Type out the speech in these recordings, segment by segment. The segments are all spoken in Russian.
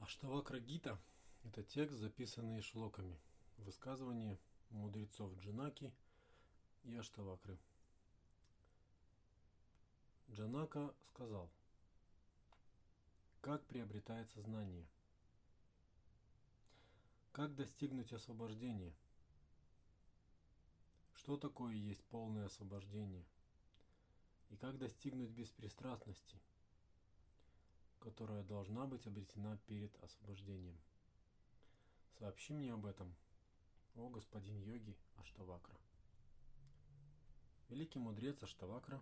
Аштавакра Гита– это текст, записанный шлоками, высказывания мудрецов Джанаки и Аштавакры. Джанака сказал: как приобретается знание? Как достигнуть освобождения? Что такое есть полное освобождение? И как достигнуть беспристрастности, которая должна быть обретена перед освобождением? Сообщи мне об этом, о господин йоги Аштавакра. Великий мудрец Аштавакра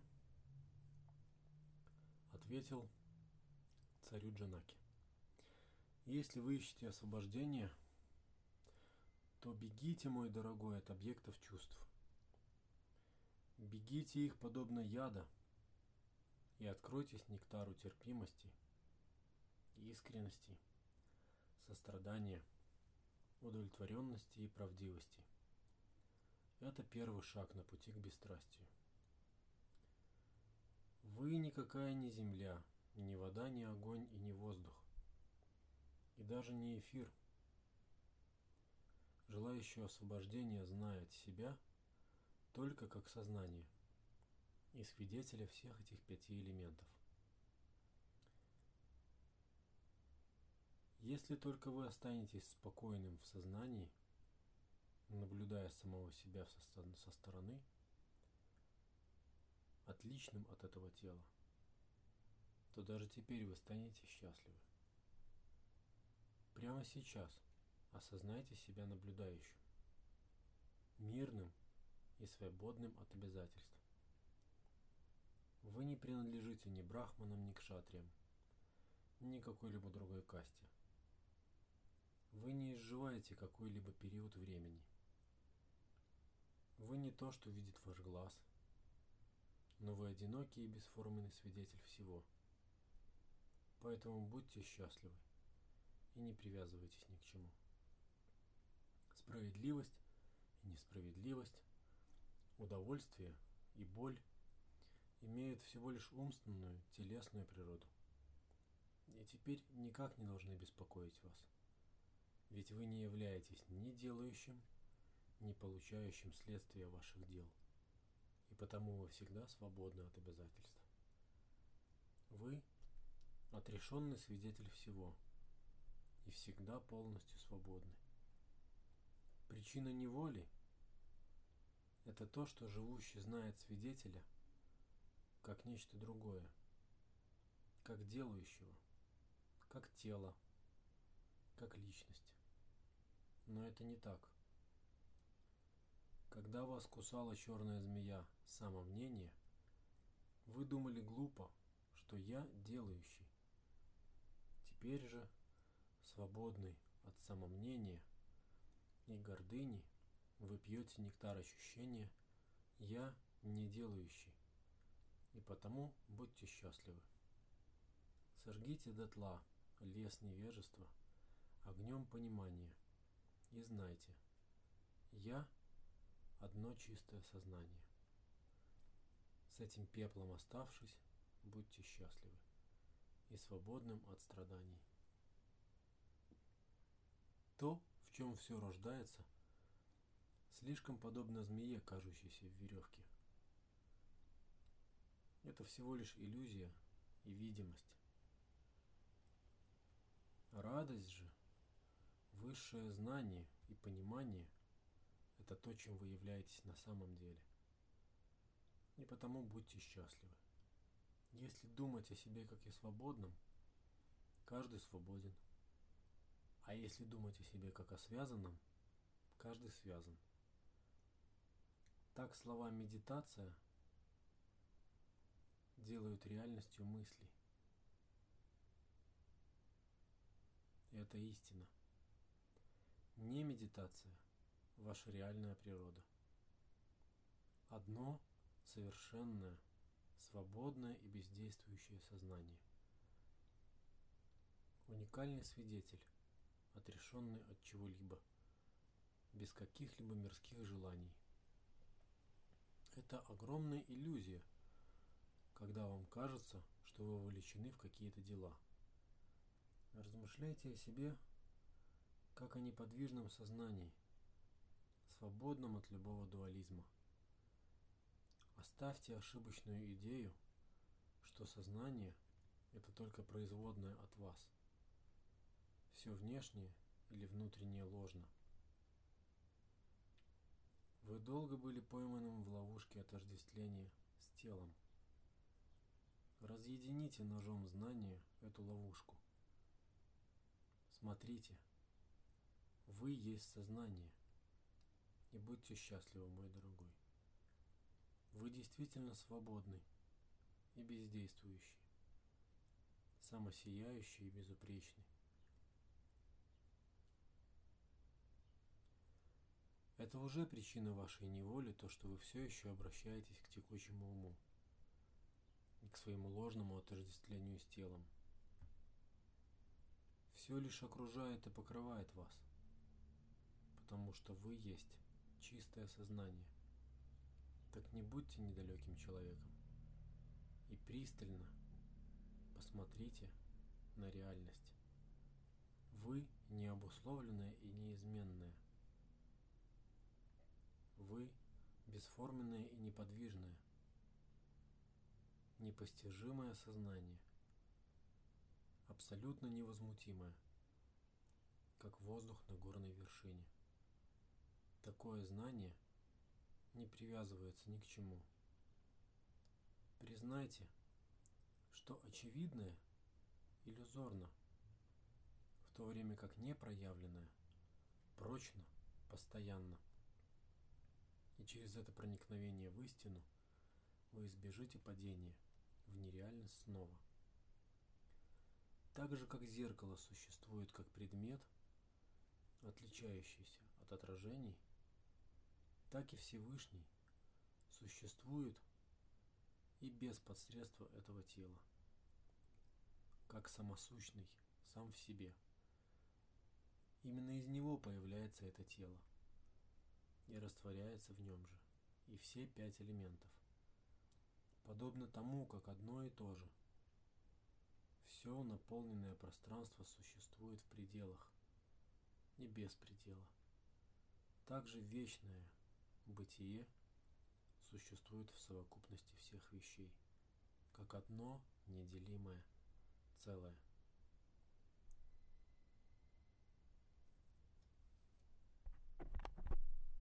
ответил царю Джанаки: если вы ищете освобождение, то бегите, мой дорогой, от объектов чувств. Бегите их подобно яда и откройтесь нектару терпимости, искренности, сострадания, удовлетворенности и правдивости. Это первый шаг на пути к бесстрастию. Вы никакая не земля, ни вода, ни огонь и ни воздух, и даже не эфир. Желающий освобождения знает себя только как сознание и свидетеля всех этих 5 элементов. Если только вы останетесь спокойным в сознании, наблюдая самого себя со стороны, отличным от этого тела, то даже теперь вы станете счастливы. Прямо сейчас осознайте себя наблюдающим, мирным и свободным от обязательств. Вы не принадлежите ни брахманам, ни кшатриям, ни какой-либо другой касте. Вы не изживаете какой-либо период времени. Вы не то, что видит ваш глаз, но вы одинокий и бесформенный свидетель всего. Поэтому будьте счастливы и не привязывайтесь ни к чему. Справедливость и несправедливость, удовольствие и боль имеют всего лишь умственную, телесную природу. И теперь никак не должны беспокоить вас. Ведь вы не являетесь ни делающим, ни получающим следствия ваших дел. И потому вы всегда свободны от обязательств. Вы отрешенный свидетель всего и всегда полностью свободны. Причина неволи – это то, что живущий знает свидетеля как нечто другое, как делающего, как тело, как личность. Но это не так. Когда вас кусала черная змея самомнения, вы думали глупо, что я делающий. Теперь же, свободный от самомнения и гордыни, вы пьете нектар ощущения «я не делающий», и потому будьте счастливы. Сожгите дотла лес невежества огнем понимания и знайте: «Я» – одно чистое сознание. С этим пеплом оставшись, будьте счастливы и свободным от страданий. То, в чем все рождается, слишком подобно змее, кажущейся в веревке. Это всего лишь иллюзия и видимость. Радость же, высшее знание и понимание – это то, чем вы являетесь на самом деле. И потому будьте счастливы. Если думать о себе как о свободном, каждый свободен. А если думать о себе как о связанном, каждый связан. Так слова «медитация» делают реальностью мысли. И это истина. Не медитация – ваша реальная природа. Одно совершенное, свободное и бездействующее сознание. Уникальный свидетель, отрешенный от чего-либо, без каких-либо мирских желаний. Это огромная иллюзия, когда вам кажется, что вы вовлечены в какие-то дела. Размышляйте о себе как о неподвижном сознании, свободном от любого дуализма. Оставьте ошибочную идею, что сознание – это только производное от вас. Все внешнее или внутреннее ложно. Вы долго были пойманным в ловушке отождествления с телом. Разъедините ножом знания эту ловушку. Смотрите, вы есть сознание. И будьте счастливы, мой дорогой. Вы действительно свободный и бездействующий, самосияющий и безупречный. Это уже причина вашей неволи, то, что вы все еще обращаетесь к текучему уму и к своему ложному отождествлению с телом. Все лишь окружает и покрывает вас, потому что вы есть чистое сознание. Так не будьте недалеким человеком и пристально посмотрите на реальность. Вы необусловленное и неизменное. Вы бесформенное и неподвижное, непостижимое сознание, абсолютно невозмутимое, как воздух на горной вершине. Такое знание не привязывается ни к чему. Признайте, что очевидное иллюзорно, в то время как непроявленное прочно, постоянно. И через это проникновение в истину вы избежите падения в нереальность снова. Так же, как зеркало существует как предмет, отличающийся от отражений, так и Всевышний существует и без посредства этого тела, как самосущный сам в себе. Именно из него появляется это тело и растворяется в нем же и все 5 элементов, подобно тому, как одно и то же. Все наполненное пространство существует в пределах и без предела. Также вечное бытие существует в совокупности всех вещей, как одно неделимое целое.